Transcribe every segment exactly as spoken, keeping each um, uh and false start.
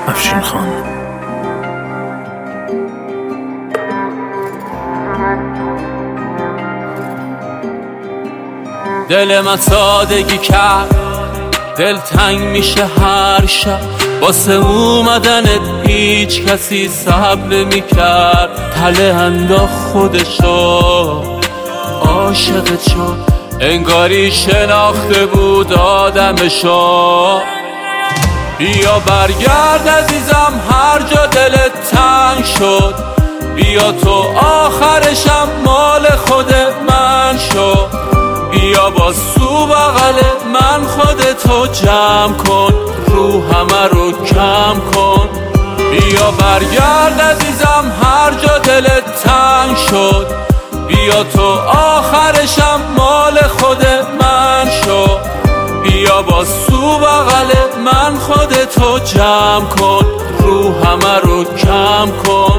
افشین خان. دل من سادگی کرد، دل تنگ میشه هر شب، واسه اومدنت هیچ کسی صبر نمی‌کرد. تله انداخت خودشو، عاشقت شد، انگاری شناخته بود آدمشو. بیا برگرد عزیزم هر جا دلت تنگ شد، بیا تو آخرشم مال خود من شو. بیا با سو بغل من خودتو جمع کن، رو همه رو کم کن. بیا برگرد عزیزم هر جا دلت تنگ شد، بیا تو آخرشم مال خود من شو. بیا با سو بغل من خودتو جمع کن، رو همه رو کم کن.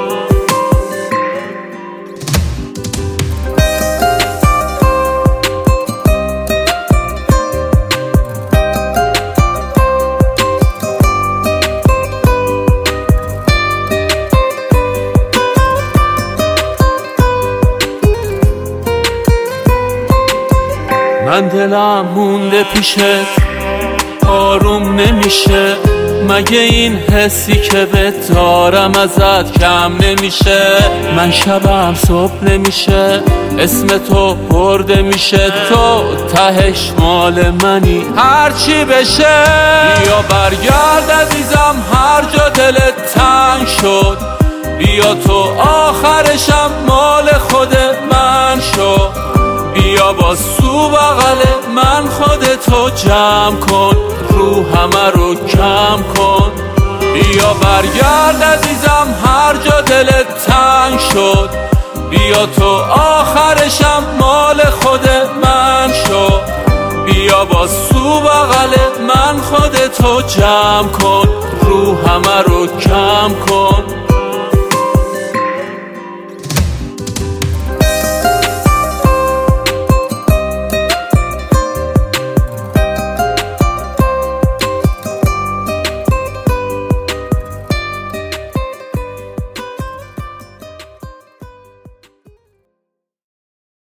من دلم مونده پیشت، آروم نمیشه، مگه این حسی که بهت دارم ازت کم نمیشه. من شبم صبح نمیشه، اسم تو برده میشه، تو تهش مال منی هرچی بشه. بیا برگرد عزیزم هر جا دلت تنگ شد، بیا تو آخرشم مال خود من شو. بیا با سو بغل من خودتو جمع کن، رو همه رو کم کن. بیا برگرد عزیزم هر جا دلت تنگ شد، بیا تو آخرشم مال خود من شو. بیا با سو بغل من خودتو جمع کن، رو همه رو کم کن.